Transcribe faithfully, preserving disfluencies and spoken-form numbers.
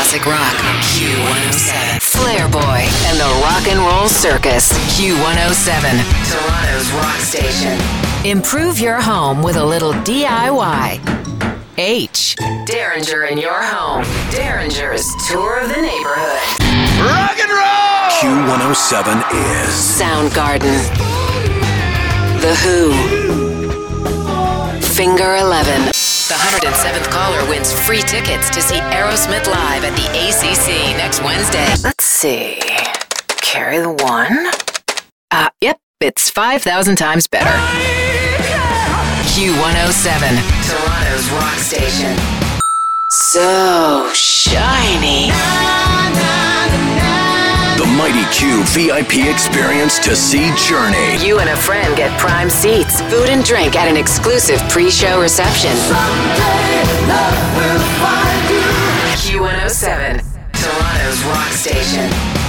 classic rock. Q one oh seven. Flair Boy and the Rock and Roll Circus. Q one oh seven. Toronto's rock station. Improve your home with a little D I Y. H. Derringer in your home. Derringer's Tour of the Neighborhood. Rock and roll! Q one oh seven is Soundgarden. The Who. Finger eleven. The one hundred seventh caller wins free tickets to see Aerosmith live at the A C C next Wednesday. Let's see. Carry the one. Uh, yep, it's five thousand times better. Q one oh seven. Toronto's rock station. So shiny. the Mighty Q V I P experience to see Journey. You and a friend get prime seats, food and drink at an exclusive pre-show reception. Someday love will find you. Q one oh seven, Toronto's rock station.